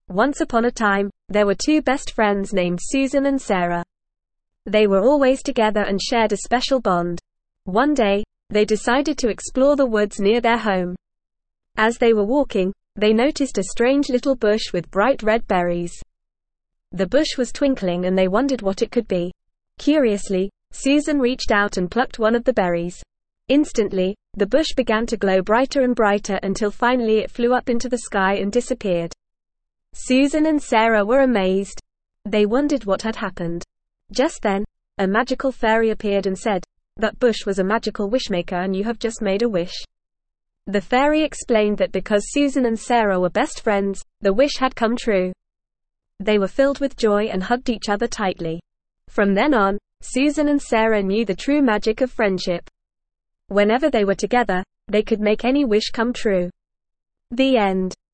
Once upon a time, there were two best friends named Susan and Sarah. They were always together and shared a special bond. One day, they decided to explore the woods near their home. As they were walking, they noticed a strange little bush with bright red berries. The bush was twinkling and they wondered what it could be. Curiously, Susan reached out and plucked one of the berries. Instantly, the bush began to glow brighter and brighter until finally it flew up into the sky and disappeared. Susan and Sarah were amazed. They wondered what had happened. Just then, a magical fairy appeared and said, "That bush was a magical wishmaker and you have just made a wish." The fairy explained that because Susan and Sarah were best friends, the wish had come true. They were filled with joy and hugged each other tightly. From then on, Susan and Sarah knew the true magic of friendship. Whenever they were together, they could make any wish come true. The end.